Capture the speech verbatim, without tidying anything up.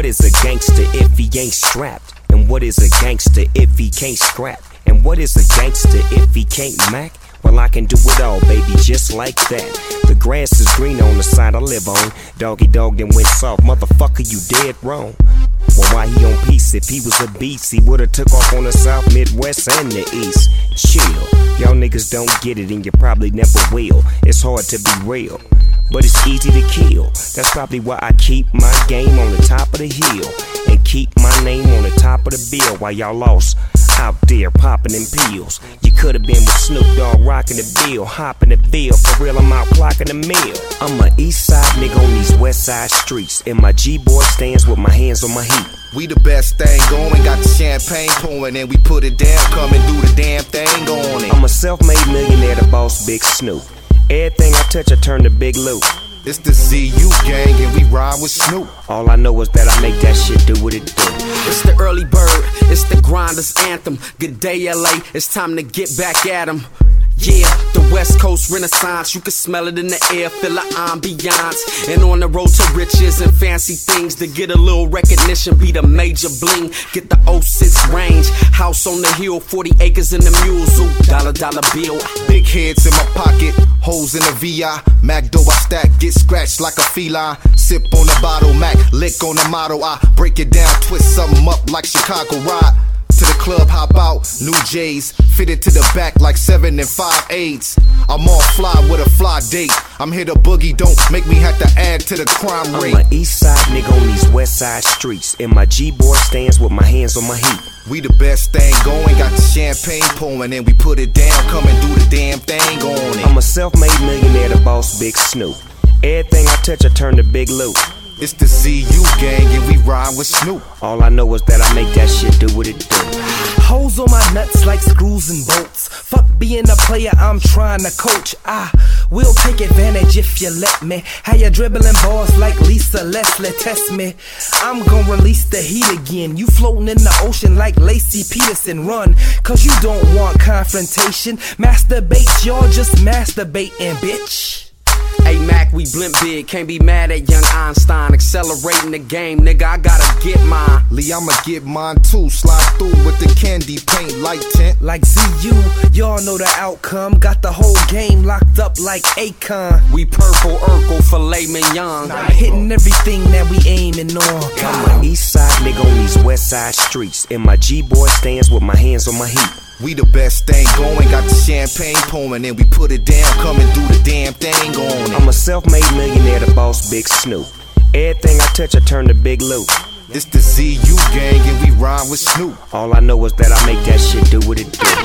is a gangster if he ain't strapped? And what is a gangster if he can't scrap? And what is a gangster if he can't mac? Well, I can do it all, baby, just like that. The grass is green on the side I live on. Doggy dog then went soft, motherfucker, you dead wrong. Well, why he on peace? If he was a beast, he would've took off on the south, midwest, and the east. Chill, y'all niggas don't get it and you probably never will. It's hard to be real, but it's easy to kill. That's probably why I keep my game on the top of the hill and keep my name on the top of the bill while y'all lost out there popping them pills. You could've been with Snoop Dogg rocking the bill, hopping the bill. For real, I'm out clocking the mill. I'm a east side nigga on these west side streets, and my G-boy stands with my hands on my heat. We the best thing going, got the champagne pouring, and we put it down, come and do the damn thing on it. I'm a self-made millionaire, the boss, Big Snoop. Everything I touch, I turn to Big Loot. It's the Z U gang and we ride with Snoop. All I know is that I make that shit do what it do. It's the early bird, it's the grinder's anthem. Good day L A, it's time to get back at 'em. Yeah, the West Coast Renaissance, you can smell it in the air, feel the ambiance. And on the road to riches and fancy things, to get a little recognition, be the major bling. Get the oh six range, house on the hill, forty acres in the mules, ooh, dollar dollar bill. Big heads in my pocket, holes in the V I. Mac dough I stack, get scratched like a feline. Sip on the bottle, Mac, lick on the motto. I break it down, twist something up like Chicago ride. To the club, hop out, new J's, fitted to the back like seven and five eights. I'm all fly with a fly date. I'm here to boogie, don't make me have to add to the crime rate. I'm a east side nigga on these west side streets, and my G-boy stands with my hands on my heat. We the best thing going, got the champagne pouring, and we put it down, come and do the damn thing on it. I'm a self-made millionaire, the boss, Big Snoop. Everything I touch, I turn to Big Loot. It's the Z U gang and we ride with Snoop. All I know is that I make that shit do what it do. Hoes on my nuts like screws and bolts. Fuck being a player, I'm trying to coach. I will take advantage if you let me. How you dribbling balls like Lisa Leslie, test me. I'm gonna release the heat again. You floating in the ocean like Lacey Peterson, run. Cause you don't want confrontation. Masturbate, y'all just masturbating, bitch. Hey Mac, we blimp big, can't be mad at young Einstein. Accelerating the game, nigga, I gotta get mine. Lee, I'ma get mine too. Slide through with the candy paint light tint. Like Z U, y'all know the outcome. Got the whole game locked up like Akon. We purple Urkel, filet mignon. Hitting everything that we aiming on. I'm a east side nigga on these west side streets, and my G-boy stands with my hands on my heat. We the best thing going, got the champagne pouring, and we put it down, come and do the damn thing on it. I'm a self-made millionaire, the boss, Big Snoop. Everything I touch, I turn to Big Loot. It's the Z U gang and we ride with Snoop. All I know is that I make that shit do what it do.